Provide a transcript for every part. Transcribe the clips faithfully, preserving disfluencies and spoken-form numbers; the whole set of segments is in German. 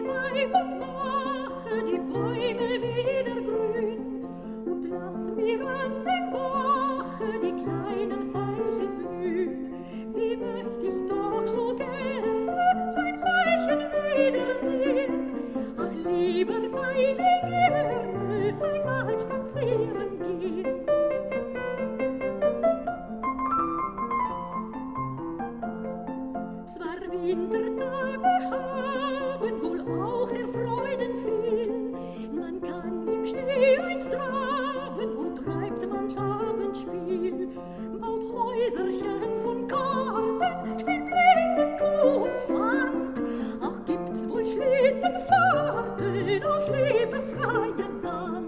herbei und mache die Bäume wieder grün und lass mir an den Bache die kleinen Veilchen blühen. Wie möcht ich doch so gerne ein Veilchen wiedersehen. Ach, lieber bei wie gerne einmal spazieren gehen. Zwar Wintertage haben wohl auch der Freuden viel, man kann im Schnee einst traben und treibt manch Abendspiel, baut Häuserchen von Karten, spielt blinde Kuh und Pfand. Ach, gibt's wohl Schlittenfahrten auf schneebefreiem Land.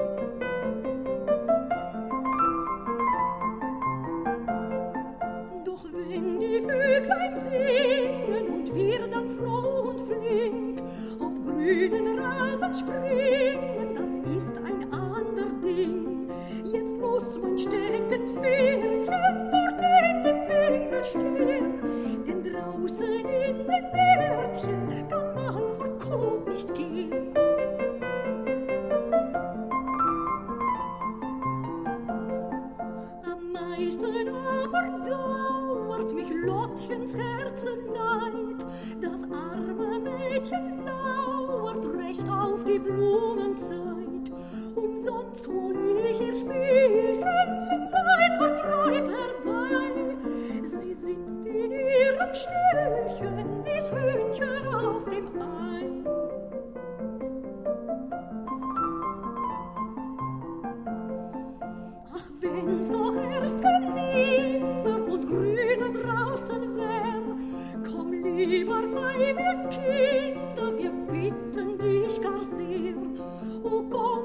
Doch wenn die Vöglein singen und wir dann froh und flink auf grünen Rasen springen, das ist ein ander Ding. Jetzt muss mein Steckenpferdchen dort in dem Winkel stehen, denn draußen in dem Gärtchen kann man vor Kot nicht gehen. Am meisten aber dauert mich Lottchens Herzenneid, das arme Mädchen lauert recht auf die Blumenzeit. Umsonst hol ich ihr Spielchen zum Zeitvertreib herbei. Sie sitzt in ihrem Stühlchen wie's Hühnchen auf dem Ei. Ach, wenn's doch erst genieder und grüner draußen wär, komm lieber bei wir Kinder, wir bitten dich gar sehr. O Gott,